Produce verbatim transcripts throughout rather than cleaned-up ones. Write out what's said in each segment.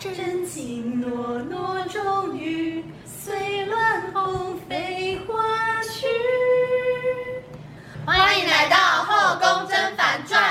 真情诺诺终于随乱红飞花去。 欢迎来到《后宫甄嬛传》。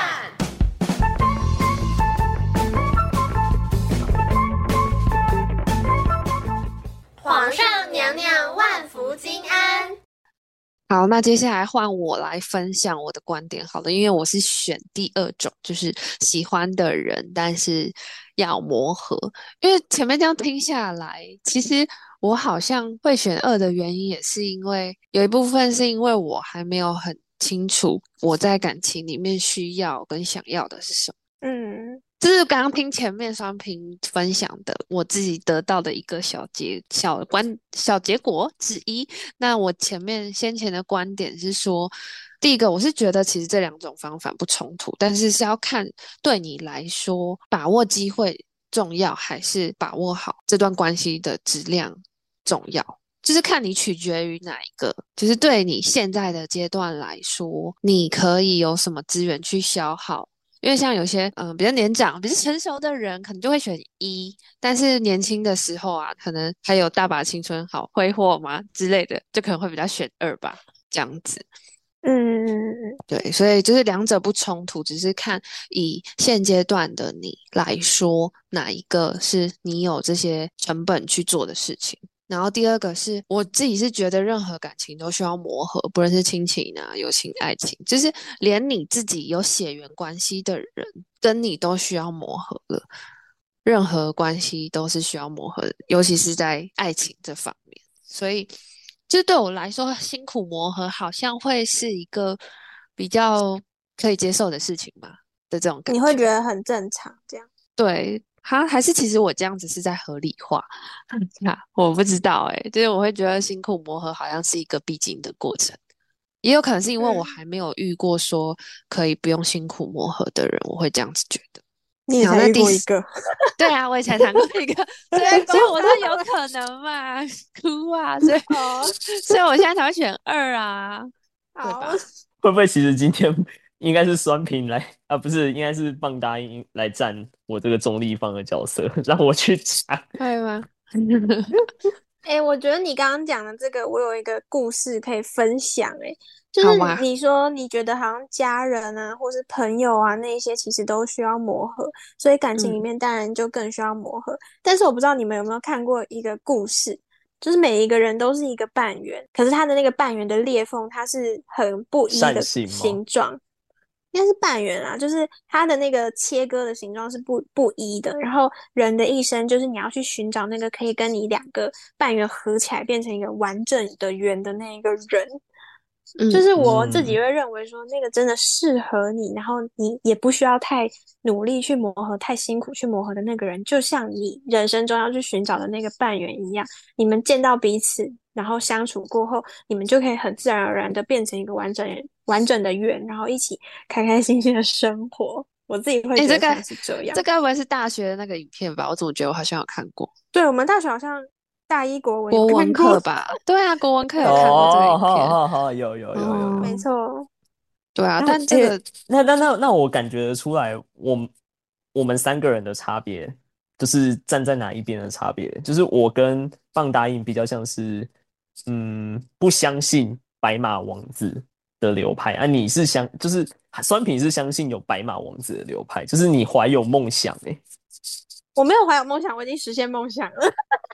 皇上娘娘万福金安。 好，那接下来换我来分享我的观点好了，因为我是选第二种，就是喜欢的人，但是要磨合。因为前面这样听下来，其实我好像会选二的原因，也是因为有一部分是因为我还没有很清楚我在感情里面需要跟想要的是什么。 嗯， 这是刚刚听前面双平分享的，我自己得到的一个小结小观小结果之一。那我前面先前的观点是说，第一个我是觉得其实这两种方法不冲突，但是是要看对你来说把握机会重要，还是把握好这段关系的质量重要。就是看你取决于哪一个，就是对你现在的阶段来说，你可以有什么资源去消耗。因为像有些嗯、呃比较年长、比较成熟的人，可能就会选一，但是年轻的时候啊，可能还有大把青春好挥霍嘛之类的，就可能会比较选二吧，这样子。 嗯嗯嗯， 对，所以就是两者不冲突，只是看以现阶段的你来说，哪一个是你有这些成本去做的事情。然后第二个是我自己是觉得任何感情都需要磨合，不论是亲情啊、友情、爱情，就是连你自己有血缘关系的人跟你都需要磨合的，任何关系都是需要磨合的，尤其是在爱情这方面。所以，就对我来说，辛苦磨合好像会是一个比较可以接受的事情吧的这种感你会觉觉。 得很正常这样。 对，哈，还是其实我这样子是在合理化，啊，我不知道诶，就是我会觉得辛苦磨合好像是一个必经的过程，也有可能是因为我嗯， 还没有遇过说可以不用辛苦磨合的人，我会这样子觉得。好， 你也才遇那第四， 过一个， 对啊，我也才谈过一个，所以对， 所以我说有可能嘛，哭啊，所以哦， 所以我现在才会选二啊，对好， 吧？ 会不会其实今天应该是酸平来啊，不是，应该是棒答应来占我这个中立方的角色，让我去讲。 会吗？ 哎、我觉得你刚刚讲的这个，我有一个故事可以分享、欸。哎，就是好吗？ 你说你觉得好像家人啊，或是朋友啊，那一些其实都需要磨合，所以感情里嗯面当然就更需要磨合。但是我不知道你们有没有看过一个故事，就是每一个人都是一个半圆，可是他的那个半圆的裂缝，它是很不一善的性吗？ 形状。应该是半圆啊，就是它的那个切割的形状是不不一的。然后人的一生就是你要去寻找那个可以跟你两个半圆合起来变成一个完整的圆的那一个人。就嗯是我自己嗯， 会认为说，那个真的适合你，然后你也不需要太努力去磨合，太辛苦去磨合的那个人，就像你人生中要去寻找的那个半圆一样，你们见到彼此，然后相处过后，你们就可以很自然而然的变成一个完整完整的圆，然后一起开开心心的生活。我自己会哎，这个觉得像是这样。 这该不会是大学的那个影片吧？我怎么觉得我好像有看过对，我们大学好像大一国文有国文看过， 课吧？对啊，国文课有看过这个哦， 影片。 好好好，有有有有没有。 哦， 错。 对啊， 那诶， 但这个那那那那我感觉得出来，我们我们三个人的差别，就是站在哪一边的差别。就是我跟棒答应比较像是，嗯，不相信白马王子的流派啊。你是相，就是酸品是相信有白马王子的流派，就是你怀有梦想诶。 我没有怀有梦想，我已经实现梦想了。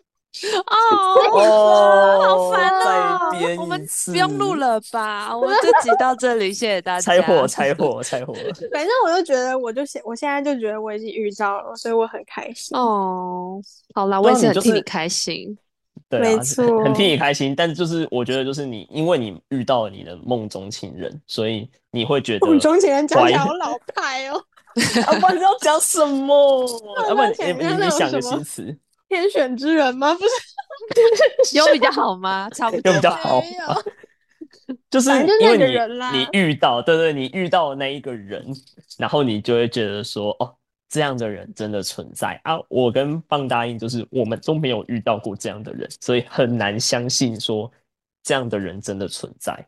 哦，好烦哦，再哦！我们编一不用录次， 了吧？我们这集到这里，谢谢大拆家。 火拆火拆火。 反正我就觉得，我就现我现在就觉得我已经遇到了，所以我很开心。 哦，好啦，我对啊， 也是很你就是替你开心。 没对啊，很很替错， 你开心，但就是我觉得就是你，因为你遇到了你的梦中情人，所以你会觉梦得中情人讲怀， 起来好老派哦， 啊，不然你要讲什么？要不然你那想象你你想个那种什么新词， 天选之人吗？不是， 有比较好吗？差不有比较多吧。 好没有， 吗？就反正是就是那个因为你你人啦。 遇到，对对，你遇到的那一个人，然后你就会觉得说，哦，这样的人真的存在啊。我跟棒答应就是我们都没有遇到过这样的人，所以很难相信说这样的人真的存在。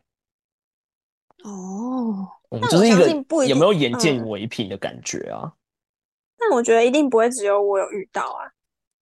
哦， 嗯， 但我相就是一个信不一定， 有没有眼见嗯， 为凭的感觉啊。 但我觉得一定不会只有我有遇到啊。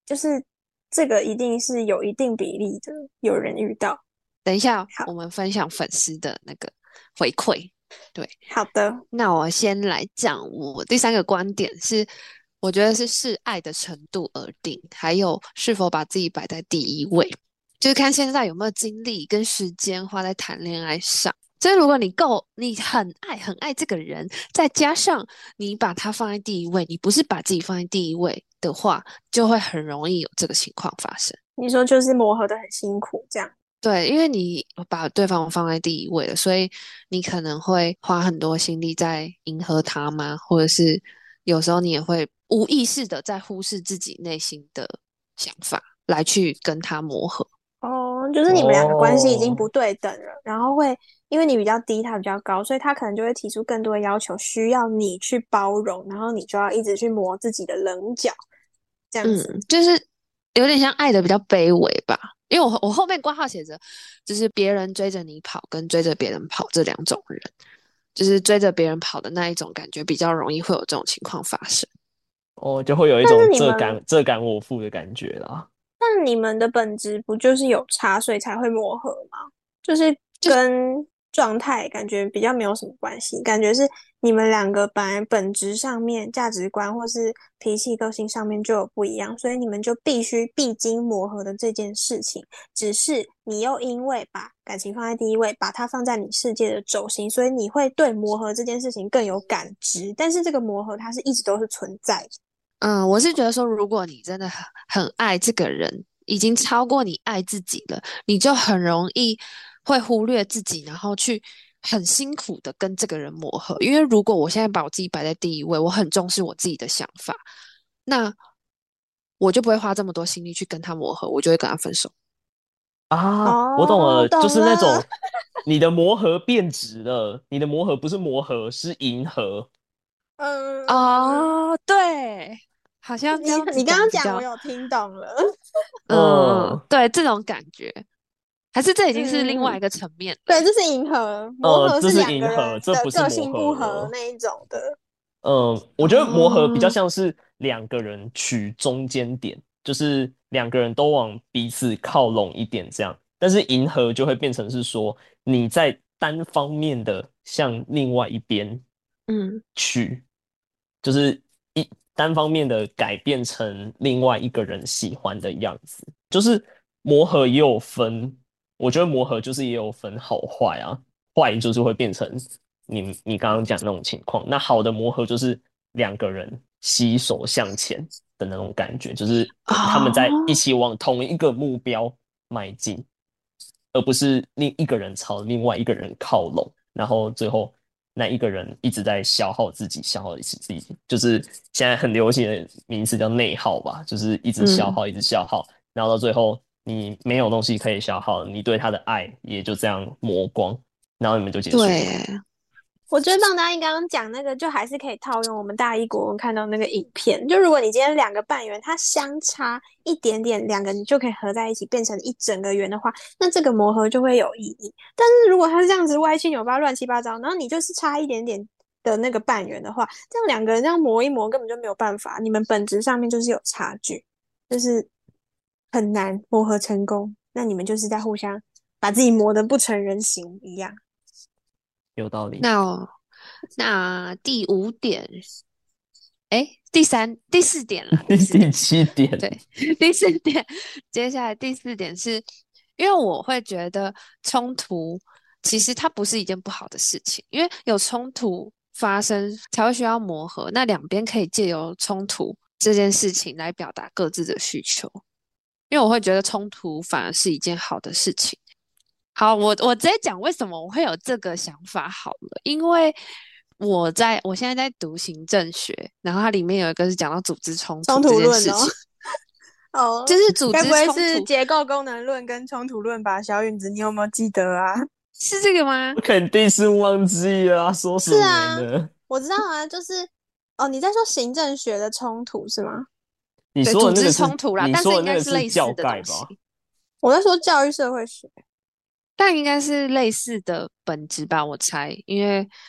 就是这个一定是有一定比例的，有人遇到。 等一下， 好我们分享粉丝的那个回馈。对， 好的， 那我先来讲我第三个观点是，我觉得是视爱的程度而定，还有是否把自己摆在第一位，就是看现在有没有精力跟时间花在谈恋爱上。所以如果你够，你很爱很爱这个人，再加上你把他放在第一位，你不是把自己放在第一位的话，就会很容易有这个情况发生。 你说就是磨合的很辛苦这样。 对，因为你把对方放在第一位了，所以你可能会花很多心力在迎合他吗？或者是有时候你也会无意识的在忽视自己内心的想法，来去跟他磨合。 哦，就是你们两个关系已经哦不对等了，然后会因为你比较低，他比较高，所以他可能就会提出更多的要求，需要你去包容，然后你就要一直去磨自己的棱角，这样子。 嗯，就是有点像爱的比较卑微吧。因为我我后面挂号写着，就是别人追着你跑跟追着别人跑这两种人，就是追着别人跑的那一种感觉比较容易会有这种情况发生。 哦，就会有一但种这是你们， 感这感我负的感觉啦。 但你们的本质不就是有差，所以才会磨合吗？就是跟状态感觉比较没有什么关系，感觉是你们两个本来本质上面、价值观或是脾气、个性上面就有不一样，所以你们就必须必经磨合的这件事情。只是你又因为把感情放在第一位，把它放在你世界的轴心，所以你会对磨合这件事情更有感知。但是这个磨合它是一直都是存在的。 嗯，我是觉得说，如果你真的很很爱这个人，已经超过你爱自己了，你就很容易会忽略自己，然后去很辛苦的跟这个人磨合。因为如果我现在把我自己摆在第一位，我很重视我自己的想法，那我就不会花这么多心力去跟他磨合，我就会跟他分手。 啊，我懂哦， 了，就懂了。 是那种你的磨合变质了，你的磨合不是磨合，是迎合。 嗯嗯嗯， 哦，对，好像这你样子你刚刚讲我讲比较， 有听懂了。 嗯， 嗯对，这种感觉，还是这已经是另外一嗯嗯嗯， 个层面对， 了。 这是迎合，磨呃， 合是这是两个人迎合，这的不是磨个性不合了。 合那一种的。 嗯，我觉得磨合比较哦， 像是两个人取中间点，就是两个人都往彼此靠拢一点这样。但是迎合就会变成是说你在单方面的向另外一边嗯。 去，就是一单方面的改变成另外一个人喜欢的样子。就是磨合也有分，我觉得磨合就是也有分好坏啊，坏就是会变成你你刚刚讲那种情况。那好的磨合就是两个人携手向前的那种感觉，就是他们在一哦， 起往同一个目标迈进，而不是另一个人朝另外一个人靠拢，然后最后那一个人一直在消耗自己，消耗自己，就是现在很流行的名词叫内耗吧，就是一直消嗯， 耗，一直消耗，然后到最后你没有东西可以消耗，你对他的爱也就这样磨光，然后你们就结束了。 对， 我觉得棒答应刚刚讲那个，就还是可以套用我们大一国文看到那个影片。就如果你今天两个半圆，它相差一点点，两个你就可以合在一起变成一整个圆的话，那这个磨合就会有意义。但是如果它是这样子歪七扭八、乱七八糟，然后你就是差一点点的那个半圆的话，这样两个人这样磨一磨根本就没有办法，你们本质上面就是有差距，就是很难磨合成功。那你们就是在互相把自己磨得不成人形一样。 有道理。 那那第五点，哎，第三、第四点啦，第四第点， 七点， 对，第四点，接下来第四点是，因为我会觉得冲突其实它不是一件不好的事情，因为有冲突发生才会需要磨合，那两边可以借由冲突这件事情来表达各自的需求，因为我会觉得冲突反而是一件好的事情。好，我我直接讲为什么我会有这个想法好了，因为我在我现在在读行政学，然后它里面有一个是讲到组织冲突冲这突论哦。 件事情， 哦， 就是组该不会织冲突是结构功能论跟冲突论吧？小允子，你有没有记得啊？ 是这个吗？ 肯定是忘记了啊，说什么是啊， 呢？ 我知道啊，就是哦，你在说行政学的冲突是吗？ 你对，组织说的那个是冲突啦， 你但是应说的那个是该是类教概似的东西， 吧？ 我在说教育社会学。 但应该是类似的本质吧，我猜，因为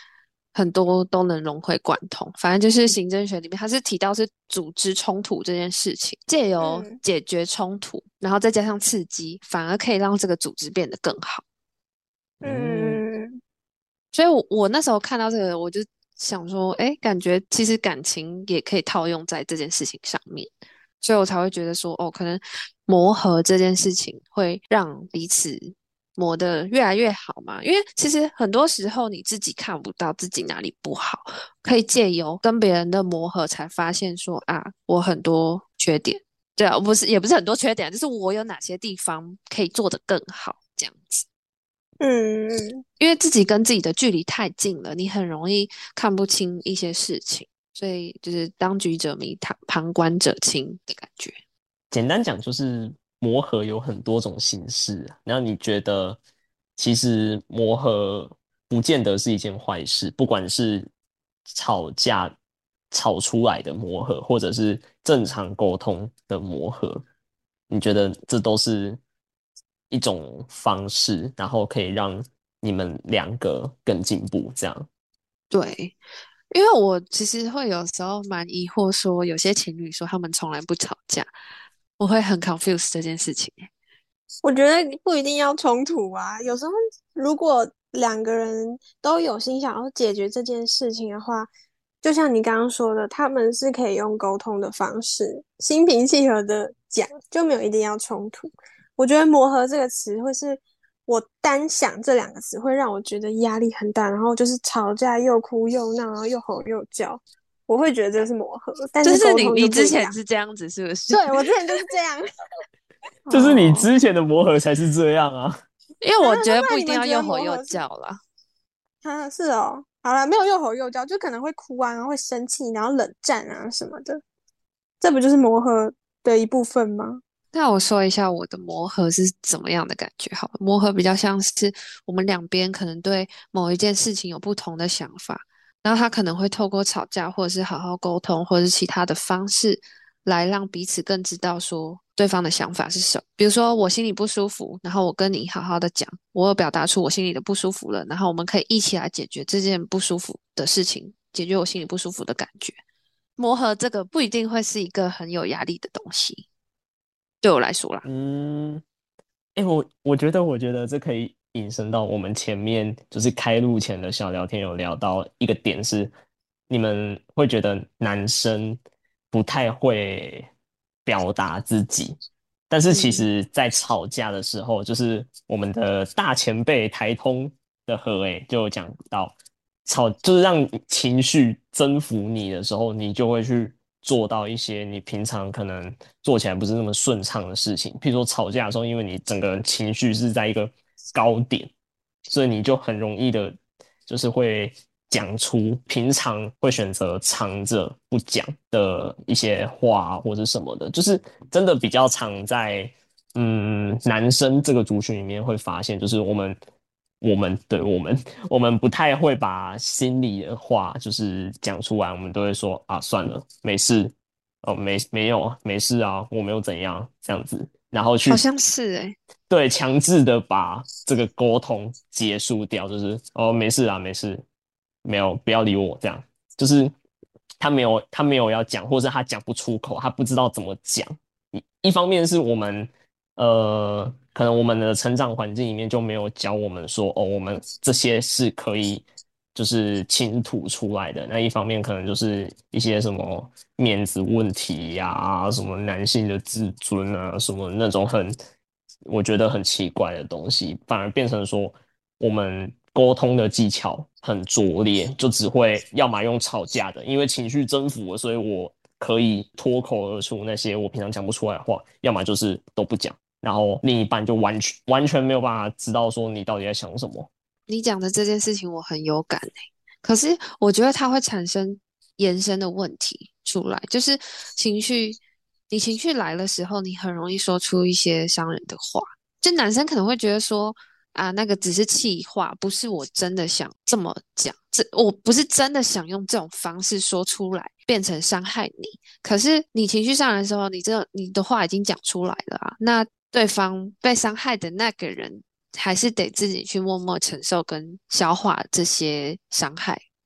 很多都能融会贯通。反正就是行政学里面，它是提到是组织冲突这件事情，借由嗯解决冲突，然后再加上刺激，反而可以让这个组织变得更好。 嗯， 嗯所以我，我那时候看到这个，我就想说，哎，感觉其实感情也可以套用在这件事情上面，所以我才会觉得说，哦，可能磨合这件事情会让彼此磨得越来越好嘛。因为其实很多时候你自己看不到自己哪里不好，可以借由跟别人的磨合，才发现说啊，我很多缺点，对啊，不是也不是很多缺点，就是我有哪些地方可以做得更好，这样子。 嗯因为自己跟自己的距离太近了，你很容易看不清一些事情，所以就是当局者迷，旁旁观者清的感觉。 简单讲就是磨合有很多种形式啊，然后你觉得其实磨合不见得是一件坏事，不管是吵架吵出来的磨合，或者是正常沟通的磨合，你觉得这都是一种方式，然后可以让你们两个更进步，这样。 对，因为我其实会有时候蛮疑惑，说有些情侣说他们从来不吵架，我会很 confused 这件事情。 我觉得不一定要冲突啊，有时候如果两个人都有心想要解决这件事情的话，就像你刚刚说的，他们是可以用沟通的方式，心平气和的讲，就没有一定要冲突。我觉得磨合这个词会是我单想这两个词会让我觉得压力很大，然后就是吵架又哭又闹，然后又吼又叫，我会觉得这是磨合，但就是你是沟通就你之前不一样。 是这样子是不是？ 对，我之前就是这样。 就是你哦， 之前的磨合才是这样啊。 因为啊， 我觉得那不不一定要然你们觉得又吼又磨合是？ 叫啦。 啊，是哦，好了，没有又吼又叫，就可能会哭啊，然后会生气，然后冷战啊什么的，这不就是磨合的一部分吗？ 那我说一下我的磨合是怎么样的感觉好了。磨合比较像是我们两边可能对某一件事情有不同的想法，然后他可能会透过吵架，或者是好好沟通，或者是其他的方式，来让彼此更知道说对方的想法是什么。比如说我心里不舒服，然后我跟你好好的讲，我有表达出我心里的不舒服了，然后我们可以一起来解决这件不舒服的事情，解决我心里不舒服的感觉。磨合这个不一定会是一个很有压力的东西。对我来说啦。 嗯，哎、我我觉得，我觉得这可以引申到我们前面就是开录前的小聊天，有聊到一个点是，你们会觉得男生不太会表达自己，但是其嗯， 实在吵架的时候，就是我们的大前辈台通的何诶就有讲到，吵就是让情绪征服你的时候，你就会去做到一些你平常可能做起来不是那么顺畅的事情。譬如说吵架的时候，因为你整个人情绪是在一个高点，所以你就很容易的，就是会讲出平常会选择藏着不讲的一些话或者什么的，就是真的比较常在嗯男生这个族群里面会发现，就是我们我们对我们我们不太会把心里的话就是讲出来，我们都会说啊算了，没事，哦没没有没事啊，我没有怎样这样子，然后去好像是诶、 对强制的把这个沟通结束掉，就是哦没事啊没事，没有不要理我这样，就是他没有他没有要讲，或者他讲不出口，他不知道怎么讲。一一方面是我们呃，可能我们的成长环境里面就没有教我们说，哦，我们这些是可以就是倾吐出来的。那一方面可能就是一些什么面子问题呀、啊，什么男性的自尊啊，什么那种很我觉得很奇怪的东西，反而变成说我们沟通的技巧很拙劣，就只会要么用吵架的，因为情绪征服了，所以我可以脱口而出那些我平常讲不出来的话，要么就是都不讲，然后另一半就完全完全没有办法知道说你到底在想什么。 你讲的这件事情我很有感诶、可是我觉得它会产生延伸的问题出来，就是情绪，你情绪来的时候，你很容易说出一些伤人的话。就男生可能会觉得说啊，那个只是气话，不是我真的想这么讲，这我不是真的想用这种方式说出来，变成伤害你。可是你情绪上来的时候，你这你的话已经讲出来了啊，那对方被伤害的那个人还是得自己去默默承受跟消化这些伤害。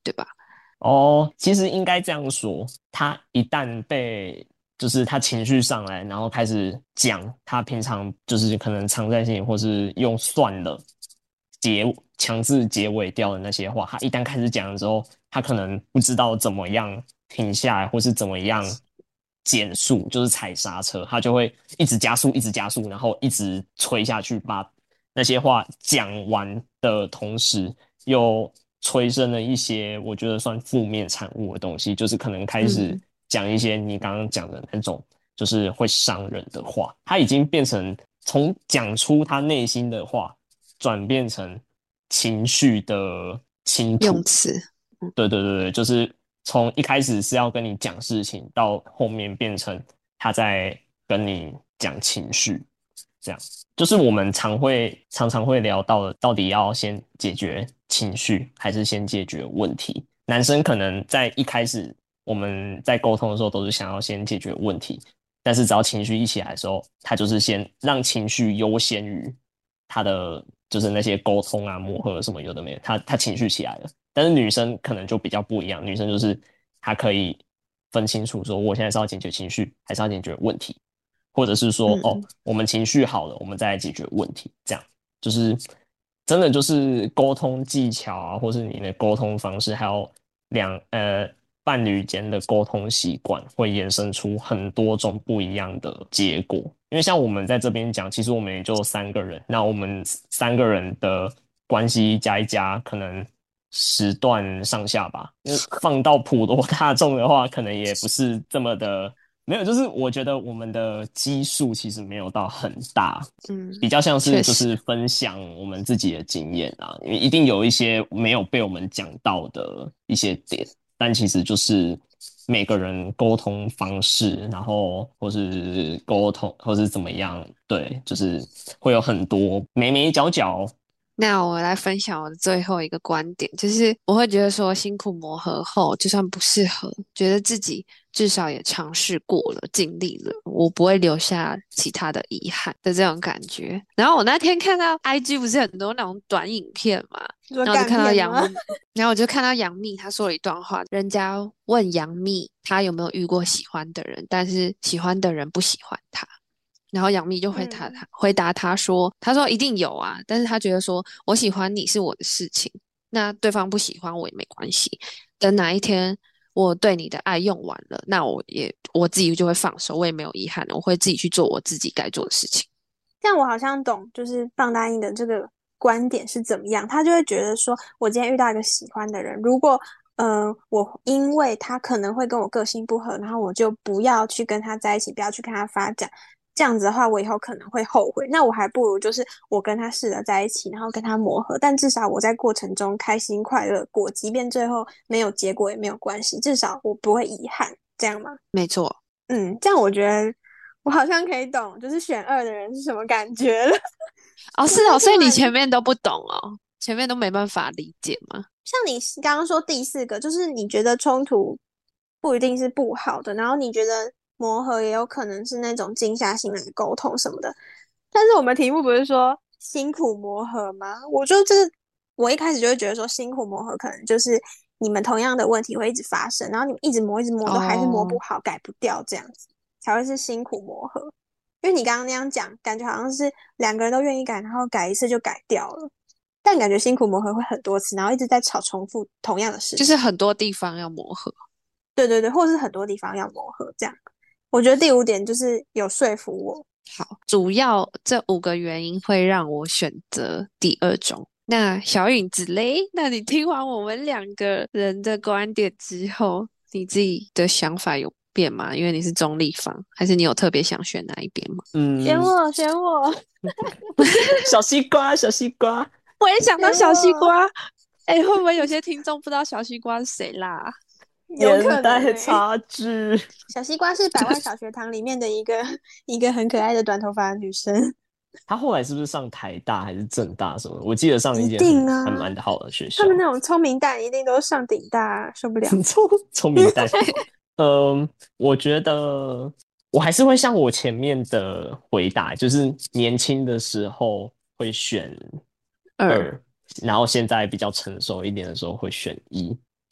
对吧？ 哦，其实应该这样说，他一旦被就是他情绪上来，然后开始讲他平常就是可能藏在心里，或是用算了结强制结尾掉的那些话，他一旦开始讲的时候，他可能不知道怎么样停下来，或是怎么样减速，就是踩刹车，他就会一直加速，一直加速，然后一直吹下去，把那些话讲完的同时，又催生了一些我觉得算负面产物的东西，就是可能开始嗯讲一些你刚刚讲的那种，就是会伤人的话，他已经变成从讲出他内心的话，转变成情绪的倾吐。 用词， 对对对对，就是从一开始是要跟你讲事情，到后面变成他在跟你讲情绪，这样就是我们常会常常会聊到的，到底要先解决情绪，还是先解决问题？男生可能在一开始我们在沟通的时候，都是想要先解决问题，但是只要情绪一起来的时候，他就是先让情绪优先于他的就是那些沟通啊、磨合什么有的没的，他他情绪起来了。但是女生可能就比较不一样，女生就是她可以分清楚说，我现在是要解决情绪，还是要解决问题，或者是说，哦， 嗯， 我们情绪好了，我们再来解决问题，这样就是真的就是沟通技巧啊，或是你的沟通方式，还有两呃伴侣间的沟通习惯，会衍生出很多种不一样的结果。因为像我们在这边讲，其实我们也就三个人，那我们三个人的关系加一加，可能十段上下吧。因为放到普罗大众的话，可能也不是这么的，没有，就是我觉得我们的基数其实没有到很大， 嗯， 比较像是确实， 就是分享我们自己的经验啊，因为一定有一些没有被我们讲到的一些点，但其实就是每个人沟通方式，然后或是沟通或是怎么样，对，就是会有很多眉眉角角。 那我来分享我的最后一个观点，就是我会觉得说，辛苦磨合后，就算不适合，觉得自己至少也尝试过了，尽力了，我不会留下其他的遗憾的这种感觉。然后我那天看到 I G 不是很多那种短影片嘛， 你说干然后我就看到片吗？ 杨幂，然后我就看到杨幂她说了一段话，人家问杨幂她有没有遇过喜欢的人，但是喜欢的人不喜欢她。然后杨幂就回答嗯他，回答他说：“他说一定有啊，但是他觉得说我喜欢你是我的事情，那对方不喜欢我也没关系。等哪一天我对你的爱用完了，那我也我自己就会放手，我也没有遗憾，我会自己去做我自己该做的事情。” 这样我好像懂，就是放大英的这个观点是怎么样，他就会觉得说，我今天遇到一个喜欢的人，如果呃我因为他可能会跟我个性不合，然后我就不要去跟他在一起，不要去跟他发展。这样子的话，我以后可能会后悔。那我还不如就是我跟他试着在一起，然后跟他磨合，但至少我在过程中开心快乐过，即便最后没有结果也没有关系，至少我不会遗憾，这样吗？ 没错， 嗯，这样我觉得我好像可以懂，就是选二的人是什么感觉了。 哦， 我是哦，所以你在听完， 前面都不懂哦，前面都没办法理解吗？ 像你刚刚说第四个，就是你觉得冲突不一定是不好的，然后你觉得磨合也有可能是那种静下心来沟通什么的。但是我们题目不是说辛苦磨合吗？我就就是我一开始就会觉得说辛苦磨合可能就是你们同样的问题会一直发生，然后你们一直磨一直磨都还是磨不哦， 好，改不掉，这样子才会是辛苦磨合。因为你刚刚那样讲，感觉好像是两个人都愿意改，然后改一次就改掉了。但感觉辛苦磨合会很多次，然后一直在吵重复同样的事情。 就是很多地方要磨合。 对对对，或是很多地方要磨合，这样。我觉得第五点就是有说服我。 好，主要这五个原因会让我选择第二种。那小影子嘞？那你听完我们两个人的观点之后，你自己的想法有变吗？因为你是中立方，还是你有特别想选哪一边吗？ 选嗯， 我，选我， 小西瓜，小西瓜， 我也想到选小西我， 瓜，哎，会不会有些听众不知道小西瓜是谁啦？ 有可年能呢、欸。 代差距。 小西瓜是百万小学堂里面的一个一个很可爱的短头发的女生， 他后来是不是上台大还是政大什么的？我记得上一一间很还定啊。 蛮好的学校。 他们那种聪明蛋一定都上顶大，受不了。 聪聪明蛋。嗯，我觉得我还是会像我前面的回答，就是年轻的时候会选二， 二，然后现在比较成熟一点的时候会选一。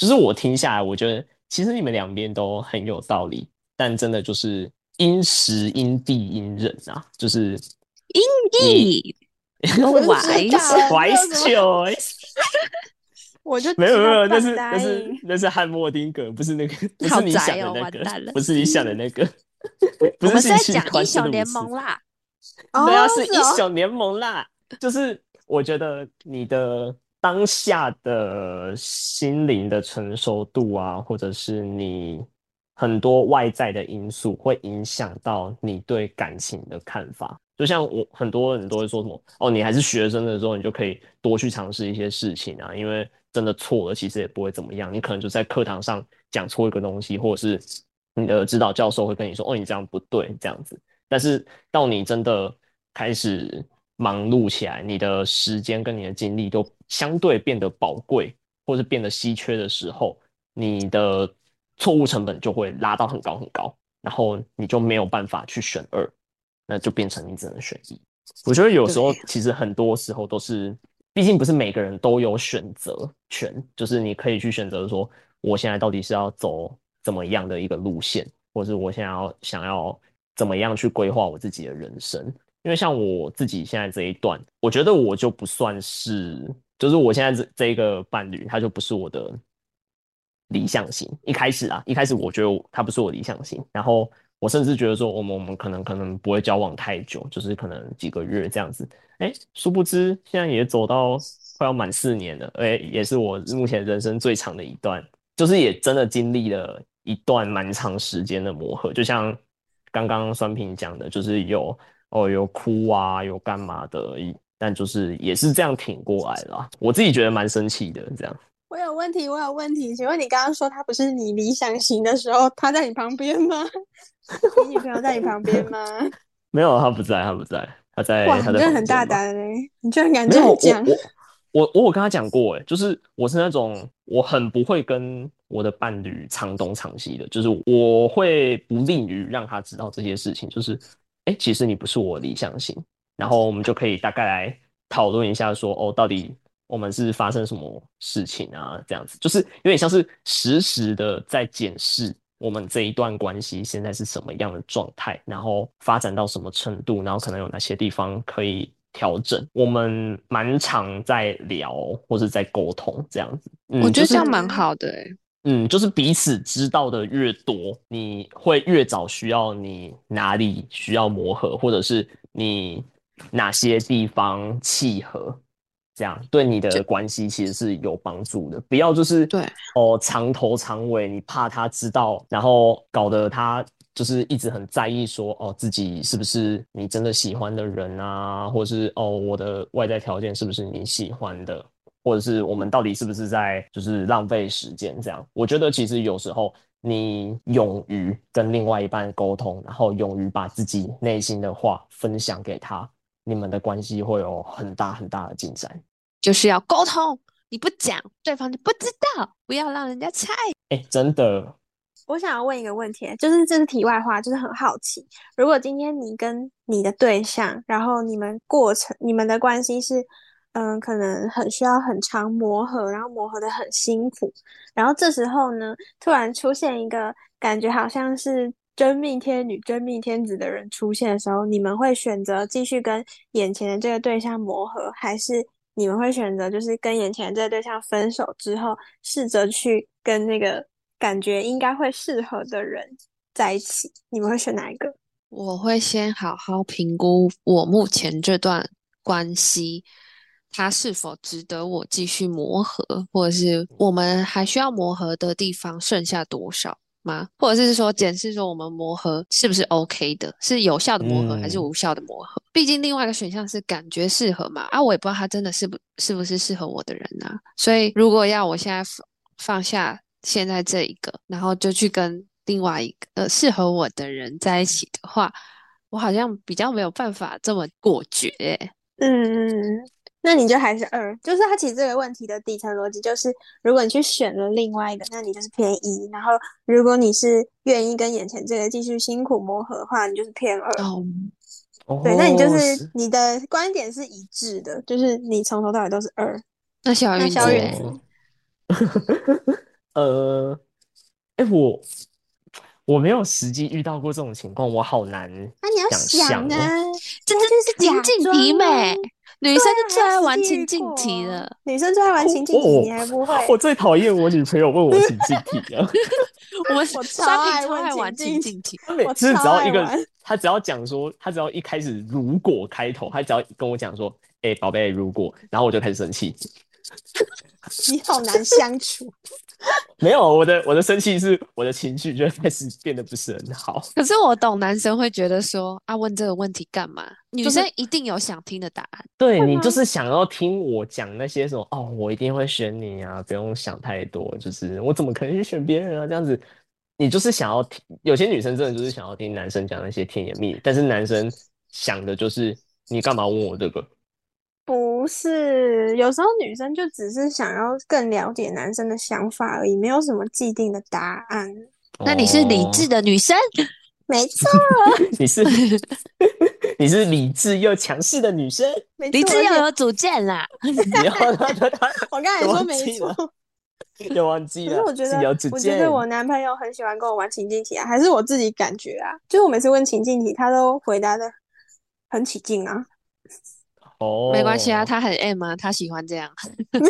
就是我听下来，我觉得其实你们两边都很有道理，但真的就是因时因地因人啊，就是音你译我就知 ，wise 道 wise 这有什么 choice。 我就没有没有，那知道棒是那是答应。 那是汉默丁格，不是那个，不好是你想宅哦， 的那个， 完蛋了。 不是你想的那个，不我们是在是性器讲英官是鲁雄联盟斯。 啦。 对啊， 哦， 是英是哦， 雄联盟啦。就是我觉得你的当下的心灵的成熟度啊，或者是你很多外在的因素，会影响到你对感情的看法。就像我很多人都会说什么，哦，你还是学生的时候，你就可以多去尝试一些事情啊，因为真的错了，其实也不会怎么样。你可能就在课堂上讲错一个东西，或者是你的指导教授会跟你说，哦，你这样不对，这样子。但是到你真的开始忙碌起来，你的时间跟你的精力都相对变得宝贵，或是变得稀缺的时候，你的错误成本就会拉到很高很高，然后你就没有办法去选二，那就变成你只能选一。我觉得有时候对， 其实很多时候都是，毕竟不是每个人都有选择权，就是你可以去选择说，我现在到底是要走怎么样的一个路线，或是我现在要想要怎么样去规划我自己的人生。因为像我自己现在这一段，我觉得我就不算是，就是我现在这这一个伴侣，他就不是我的理想型。一开始啊，一开始我觉得他不是我理想型，然后我甚至觉得说，我们我们可能可能不会交往太久，就是可能几个月这样子。哎，殊不知现在也走到快要满四年了，哎，也是我目前人生最长的一段，就是也真的经历了一段蛮长时间的磨合。就像刚刚酸平讲的，就是有哦有哭啊，有干嘛的，但就是也是这样挺过来了。我自己觉得蛮生气的，这样。 我有问题，我有问题，请问你刚刚说他不是你理想型的时候，他在你旁边吗？你女朋友在你旁边吗？ 没有，他不在，他不在，他在哇， 他在你真的很大房间吧？ 胆嘞！你居然敢没有，我这样讲。 我我我有跟他讲过，哎，就是我是那种我很不会跟我的伴侣藏东藏西的，就是我会不吝于让他知道这些事情，就是哎，其实你不是我理想型，然后我们就可以大概来讨论一下说，哦，到底我们是发生什么事情啊？这样子，就是有点像是实时的在检视我们这一段关系现在是什么样的状态，然后发展到什么程度，然后可能有哪些地方可以调整。我们蛮常在聊或是在沟通这样子。 我嗯，就是觉得这样蛮嗯， 好的诶。 嗯，就是彼此知道的越多，你会越早需要你哪里需要磨合，或者是你哪些地方契合，这样对你就的关系其实是有帮助的。不要就是对， 哦长头长尾，你怕他知道，然后搞得他就是一直很在意说哦自己是不是你真的喜欢的人啊，或是哦我的外在条件是不是你喜欢的。或者是我们到底是不是在就是浪费时间这样？我觉得其实有时候你勇于跟另外一半沟通，然后勇于把自己内心的话分享给他，你们的关系会有很大很大的进展。 就是要沟通，你不讲，对方就不知道，不要让人家猜。 哎，真的。 我想要问一个问题，就是这是题外话，就是很好奇，如果今天你跟你的对象，然后你们过程，你们的关系是，嗯，可能很需要很长磨合，然后磨合的很辛苦，然后这时候呢，突然出现一个感觉好像是真命天女、真命天子的人出现的时候，你们会选择继续跟眼前的这个对象磨合，还是你们会选择就是跟眼前的这个对象分手之后，试着去跟那个感觉应该会适合的人在一起？你们会选哪一个？ 我会先好好评估我目前这段关系，它是否值得我继续磨合，或者是我们还需要磨合的地方剩下多少吗？或者是说检视说我们磨合是不是 OK 的，是有效的磨合还是嗯无效的磨合？毕竟另外一个选项是感觉适合嘛，啊，我也不知道他真的是不是不是适合我的人啊。所以如果要我现在放放下现在这一个，然后就去跟另外一个呃适合我的人在一起的话，我好像比较没有办法这么果决欸。 嗯，那你就还是二，就是他其实这个问题的底层逻辑就是，如果你去选了另外一个，那你就是偏一；然后如果你是愿意跟眼前这个继续辛苦磨合的话，你就是偏二。 哦， 对，那你就哦， 是是你的观点是一致的，就是你从头到尾都是二。 那小那云子嘞？ 小允子， 哦， 呃，哎、我我没有实际遇到过这种情况，我好难那你要想象想啊， 哦。 这他就是情假装境题啊。 美，女对啊， 生就最爱还要实际遇玩情境过啊。 题了。 女生最爱玩情境题， 哦， 你还不会？ 我最讨厌我女朋友问我情境题了。 我们我酸超平超爱爱问情玩情境境题， 她每次我超只要一个， 爱玩。 她只要讲说，她只要一开始如果开头，她只要跟我讲说，哎、宝贝，如果，然后我就开始生气。 你好难相处。 没有，我的我的生气是我的情绪就开始变得不是很好。 可是我懂男生会觉得说啊，问这个问题干嘛？女就是生一定有想听的答案。 对会吗？ 你就是想要听我讲那些什么哦，我一定会选你啊，不用想太多，就是我怎么可能去选别人啊？这样子，你就是想要听。有些女生真的就是想要听男生讲那些甜言蜜语，但是男生想的就是你干嘛问我这个？ 不是，有时候女生就只是想要更了解男生的想法而已，没有什么既定的答案。 那你是理智哦， 的女生， 没错， 你是你是理智又强势的女生， 理没错，而且智要有主见啦。 你要我刚才又说没忘记了， 错。 又忘记了， 可是我觉得， 是有主我觉见得我男朋友很喜欢跟我玩情境题啊，还是我自己感觉啊，就是我每次问情境题，他都回答的很起劲啊。 没关系啊， 哦。 他很 M 啊，他喜欢这样。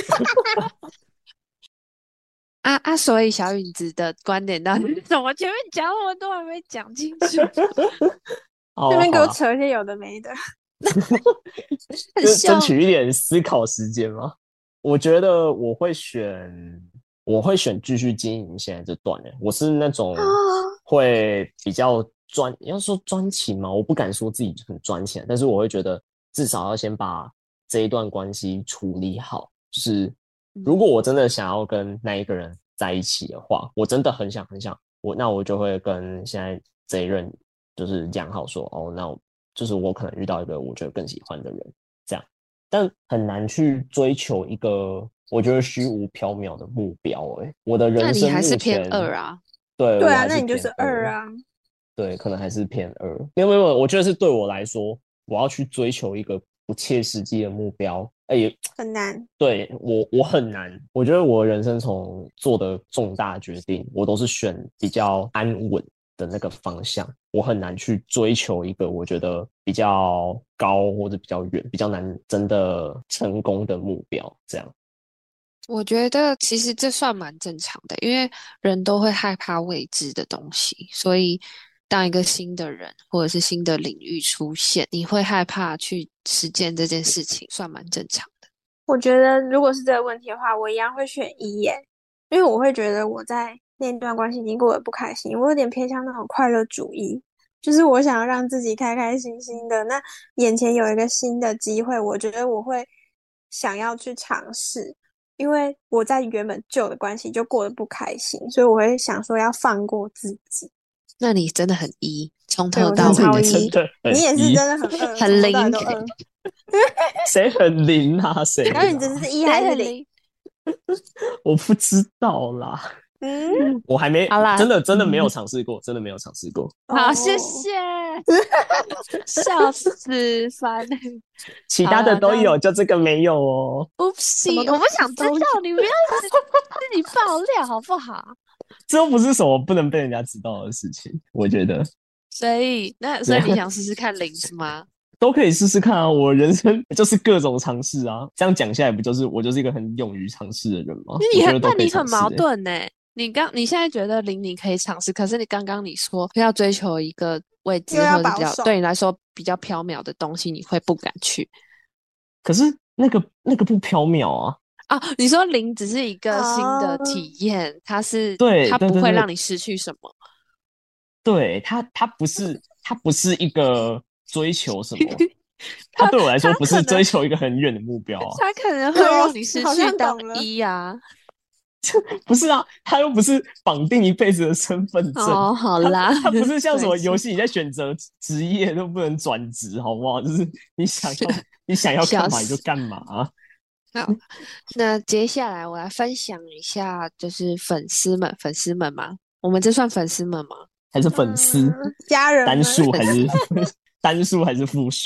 啊啊，所以小允子的观点到底是什么？前面讲那么多还没讲清楚。 好那边给我啊好啊， 扯一些有的没的。 很就争凶。 取一点思考时间吗？我觉得我会选，我会选继续经营现在这段欸。我是那种啊， 会比较专，要说专情嘛，我不敢说自己很专情，但是我会觉得至少要先把这一段关系处理好。就是如果我真的想要跟那一个人在一起的话，我真的很想很想，我那我就会跟现在这一任就是讲好说，哦，那我就是我可能遇到一个我觉得更喜欢的人，这样。但很难去追求一个我觉得虚无缥缈的目标。欸，我的那你人生目还是偏前， 二啊？ 对， 对啊， 我还是那你就是偏二， 二啊。 对，可能还是偏二。没有没有没有，我觉得是对我来说，我要去追求一个不切实际的目标，哎，也很难。 对我我很难。我觉得我人生从做的重大决定，我都是选比较安稳的那个方向，我很难去追求一个我觉得比较高或者比较远、比较难真的成功的目标。这样， 我觉得其实这算蛮正常的，因为人都会害怕未知的东西，所以当一个新的人或者是新的领域出现，你会害怕去实践这件事情，算蛮正常的。 我觉得如果是这个问题的话，我一样会选一耶，因为我会觉得我在那段关系已经过得不开心，我有点偏向那种快乐主义，就是我想要让自己开开心心的。那眼前有一个新的机会，我觉得我会想要去尝试，因为我在原本旧的关系就过得不开心，所以我会想说要放过自己。 那你真的很一，从对， 头我到尾的真的超一， 真的很你也是一真的很二， 很从头到尾零都二。 谁很灵啊？谁然后你只啊？ 是一还是零？ 我不知道啦， 嗯， 我还没好啦真的真的没有尝试过，真的没有尝试过。 好，谢哦谢，笑死，烦。 其他的好啦那都有，就这个没有哦。 不行， 么东我不想知都道，你不要一直自己爆料好不好？ 这又不是什么不能被人家知道的事情，我觉得所以那所以你想试试看零是吗？ 都可以试试看啊。我人生就是各种尝试啊，这样讲下来，不就是我就是一个很勇于尝试的人吗？ 你很我觉得都可以但你很矛尝试欸。 盾呢、你刚你现在觉得零你可以尝试，可是你刚刚你说要追求一个未知又要或者比较保守对你来说比较缥缈的东西，你会不敢去可是那个那个不缥缈啊。 啊？你说零只是一个新的啊体验，它是对它不会对对对让你失去什么。 对，它它不是它不是一个追求什么，它对我来说不是它可能追求一个很远的目标啊。 它可能会对让你失好像去当懂了一啊。 不是啊，它又不是绑定一辈子的身份证。 哦，好啦， 它它不是像什么没事游戏，你在选择职业都不能转职，好不好？就是你想要你想要干嘛笑你就干嘛啊。 好，那接下来我来分享一下，就是粉丝们，粉丝们嘛，我们这算粉丝们吗？ 还是粉丝嗯家人单们数还是单数还是复数？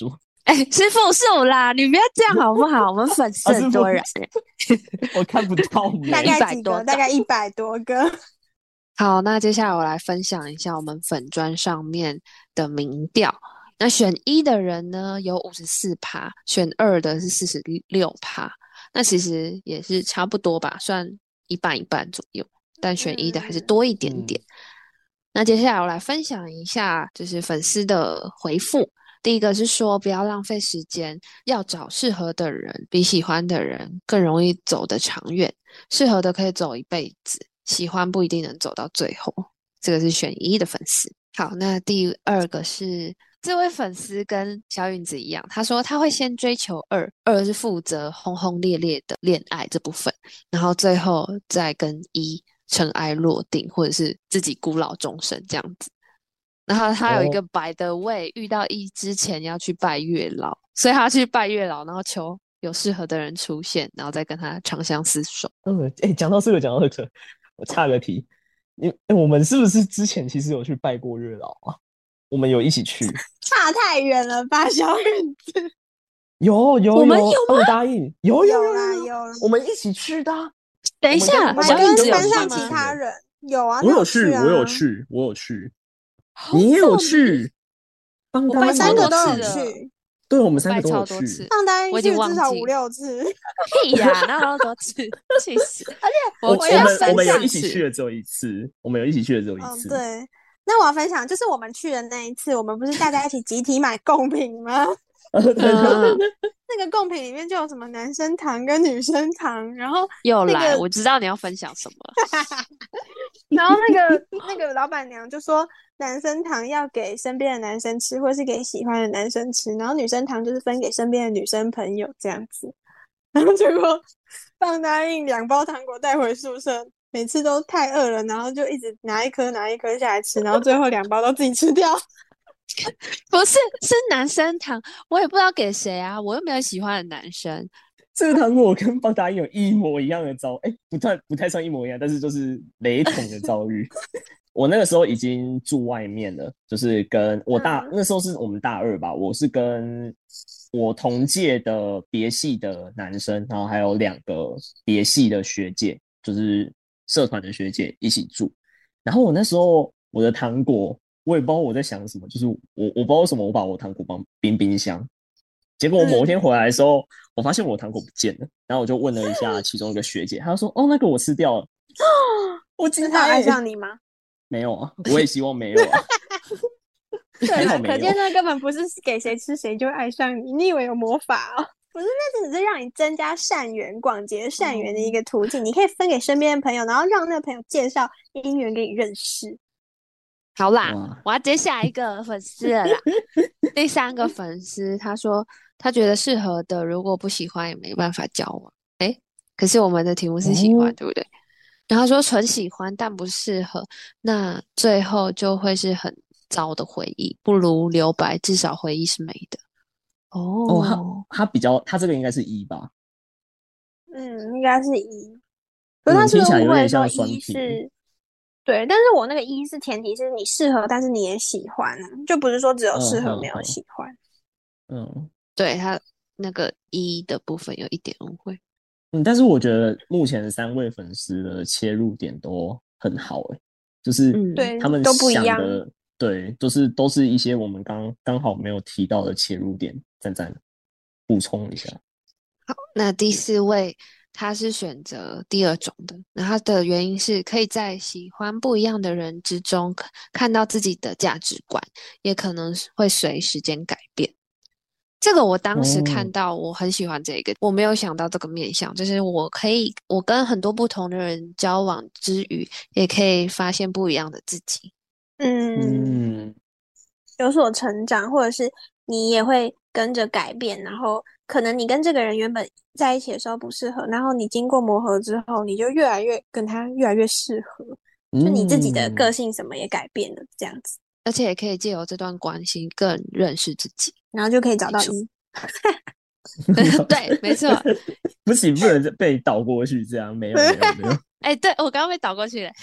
哎、是复数啦，你不要这样好不好？我们粉丝啊是复很多人、 我看不到呢。 大概几个？ 一百多个大概一百多个。 好，那接下来我来分享一下我们粉专上面的民调。那选一的人呢有五十四趴，选二的是四十六趴。那其实也是差不多吧，算一半一半左右。但选一的还是多一点点。 嗯那接下来我来分享一下，就是粉丝的回复。第一个是说不要浪费时间，要找适合的人，比喜欢的人更容易走得长远。适合的可以走一辈子，喜欢不一定能走到最后。这个是选一的粉丝。好，那第二个是这位粉丝跟小允子一样，他说他会先追求二，二是负责轰轰烈烈的恋爱这部分，然后最后再跟一尘埃落定，或者是自己孤老终生这样子。然后他有一个哦 by the way，遇到一之前要去拜月老，所以他去拜月老，然后求有适合的人出现，然后再跟他长相厮守。 嗯，哎，讲到这个，讲到这个，我岔个题，你、欸、我们是不是之前其实有去拜过月老啊？我们有一起去， 差太远了吧，小允子。 有有我们有， 有二答应，有有有啦有有啦， 我们一起去的啊。 等一下， 我们小我跟允子有去班上吗其他人有啊， 我有他去啊， 我有去，我有去， 好你也有早去，放我大我们拜超多三个都有次了去， 对，我们我拜三个都有去超多次。 上单我已经去至少忘记五六次。 屁呀，哪有那么多次？气死！ 而且我我我去了三们我们有四次一起去的只有一次，我们有一起去的只有一嗯， 次。 对。那我要分享，就是我们去的那一次，我们不是大家一起集体买贡品吗？ 对对对嗯， 那个贡品里面就有什么男生糖跟女生糖，然后又来， 那个我知道你要分享什么。 然后那个那个老板娘就说，男生糖要给身边的男生吃，或是给喜欢的男生吃，然后女生糖就是分给身边的女生朋友这样子。然后结果放答应两包糖果带回宿舍，每次都太饿了，然后就一直拿一颗拿一颗下来吃，然后最后两包都自己吃掉。 不是，是男生糖，我也不知道给谁啊，我又没有喜欢的男生。 这个糖果跟放大音有一模一样的遭，哎、不太不太算一模一样，但是就是雷同的遭遇。我那个时候已经住外面了，就是跟我大、 嗯那时候是我们大二吧，我是跟我同届的别系的男生，然后还有两个别系的学姐，就是社团的学姐一起住。然后我那时候我的糖果，我也不知道我在想什么，就是我我不知道为什么我把我糖果放冰冰箱，结果我某天回来的时候，我发现我糖果不见了，然后我就问了一下其中一个学姐，她就说：“哦，那个我吃掉了。”我惊呆、 那他有爱欸， 上你吗？ 没有啊，我也希望没有啊。 对啦， 还好没有可见那根本不是给谁吃谁就会爱上你，你以为有魔法哦？不是，那只是让你增加善缘、广结善缘的一个途径。你可以分给身边的朋友，然后让那个朋友介绍姻缘给你认识。 好啦哇， 我要接下一个粉丝了啦。第三个粉丝他说他觉得适合的，如果不喜欢也没办法交往。诶，可是我们的题目是喜欢， 哦对不对？然后他说纯喜欢但不适合，那最后就会是很糟的回忆，不如留白，至少回忆是美的。 哦， 哦， 他他比较，他这个应该是一吧？ 嗯，应该是一。可是他嗯， 是不听起来有点是误会说一像酸品。 是对，但是我那个一是前提是你适合，但是你也喜欢啊，就不是说只有嗯适合没有哼哼， 喜欢。 嗯对，他那个一的部分有一点误会。 嗯，但是我觉得目前三位粉丝的切入点都很好、欸，就是嗯， 对， 他们都不一样。 想的，对，都是都是一些我们刚刚好没有提到的切入点，赞赞补充一下。 好，那第四位他是选择第二种的，那他的原因是可以在喜欢不一样的人之中看看到自己的价值观，也可能是会随时间改变。这个我当时看哦， 到，我很喜欢这个，我没有想到这个面向，就是我可以，我跟很多不同的人交往之余，也可以发现不一样的自己。 嗯， 嗯， 有所成长，或者是你也会跟着改变，然后可能你跟这个人原本在一起的时候不适合，然后你经过磨合之后，你就越来越跟他越来越适合，就你自己的个嗯， 性什么也改变了，这样子， 而且也可以借由这段关系更认识自己。 然后就可以找没错， 到一。 对，没错。 不行，不能再被倒过去，这样没有没有没有， 哎，对，我刚刚被倒过去了。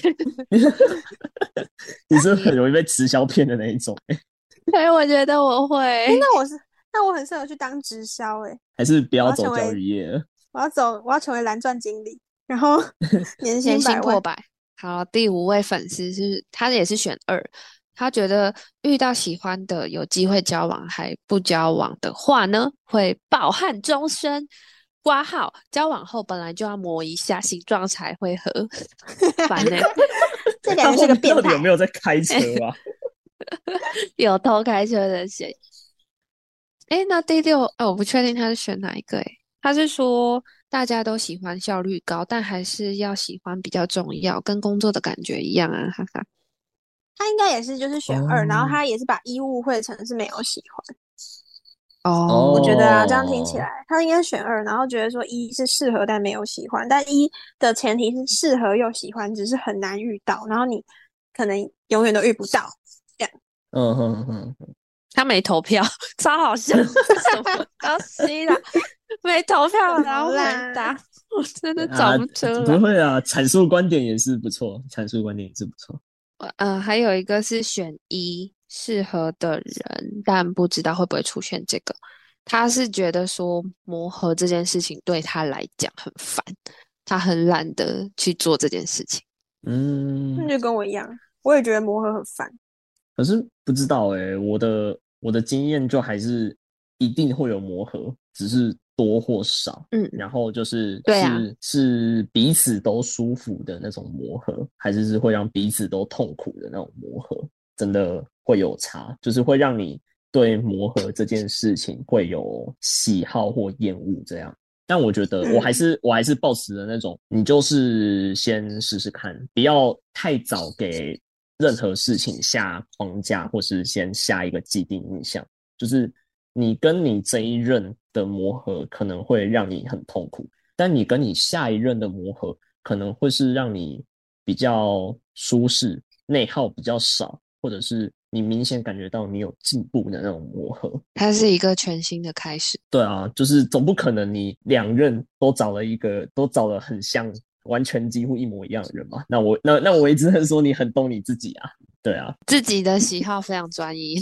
你是很容易被直销骗的那一种、欸。 对，我觉得我哎， 会。 那我是那我很适合去当直销诶、欸， 还是不要走我要成为教育业了？ 我要走，我要成为蓝钻经理，然后年年薪薪百万。 破百。好，第五位粉丝是他也是选二，他觉得遇到喜欢的有机会交往，还不交往的话呢，会抱憾终身。挂号交往后本来就要磨一下，形状才会合。烦呢、欸， 这感觉是个变态。 到底有没有在开车啊？ 有偷开车的嫌疑。哎，那第六，哎，我不确定他是选哪一个。哎，他是说大家都喜欢效率高，但还是要喜欢比较重要，跟工作的感觉一样啊，哈哈。 他应该也是就是选二、 哦， 然后他也是把一误会成是没有喜欢。 哦， 我觉得啊，这样听起来他应该选二，然后觉得说一是适合但没有喜欢，但一的前提是适合又喜欢，只是很难遇到，然后你可能永远都遇不到这样。 嗯哼哼哼， 他没投票，超好笑，什么东西啦？没投票，然后回答，我真的找不出来。 啊、不会啊，阐述观点也是不错，阐述观点也是不错。 呃，还有一个是选一，适合的人，但不知道会不会出现这个。他是觉得说磨合这件事情对他来讲很烦，他很懒得去做这件事情。 嗯， 那就跟我一样，我也觉得磨合很烦。 可是不知道哎、欸，我的我的经验就还是一定会有磨合，只是多或少。 嗯， 然后就是对啊， 是是彼此都舒服的那种磨合，还是是会让彼此都痛苦的那种磨合，真的会有差，就是会让你对磨合这件事情会有喜好或厌恶这样。但我觉得我还是、嗯、我还是抱持的那种，你就是先试试看，不要太早给任何事情下框架，或是先下一个既定印象。就是你跟你这一任的磨合可能会让你很痛苦，但你跟你下一任的磨合可能会是让你比较舒适，内耗比较少，或者是你明显感觉到你有进步的那种磨合。 它是一个全新的开始。 对啊，就是总不可能你两任都找了一个都找了很像完全几乎一模一样的人嘛。那我那那我也只能说你很懂你自己啊。对啊， 自己的喜好非常专一。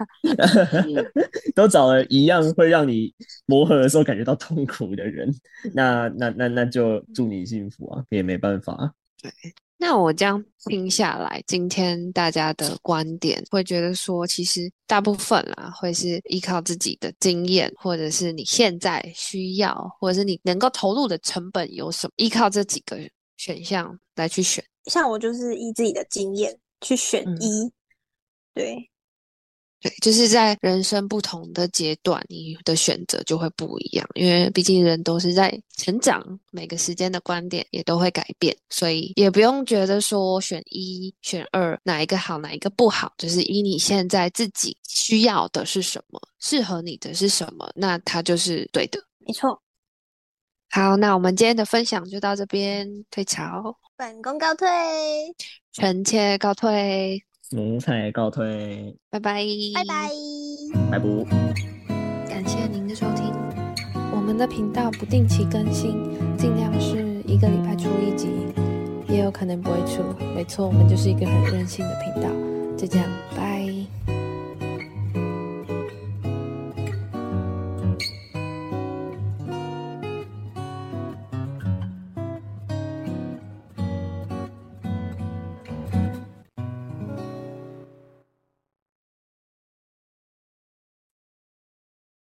都找了一样会让你磨合的时候感觉到痛苦的人，那那那那就祝你幸福啊，也没办法。 对。那我这样听下来，今天大家的观点会觉得说，其实大部分啦会是依靠自己的经验，或者是你现在需要，或者是你能够投入的成本有什么，依靠这几个选项来去选。 像我就是依自己的经验去选一、嗯、对对，就是在人生不同的阶段，你的选择就会不一样，因为毕竟人都是在成长，每个时间的观点也都会改变，所以也不用觉得说选一、选二哪一个好，哪一个不好，就是以你现在自己需要的是什么，适合你的是什么，那它就是对的。 没错。 好，那我们今天的分享就到这边，退潮， 本宫告退， 臣妾告退。 奴才告退， 拜拜， 拜拜， 拜拜。 感谢您的收听，我们的频道不定期更新，尽量是一个礼拜出一集，也有可能不会出。没错，我们就是一个很任性的频道。就这样，拜。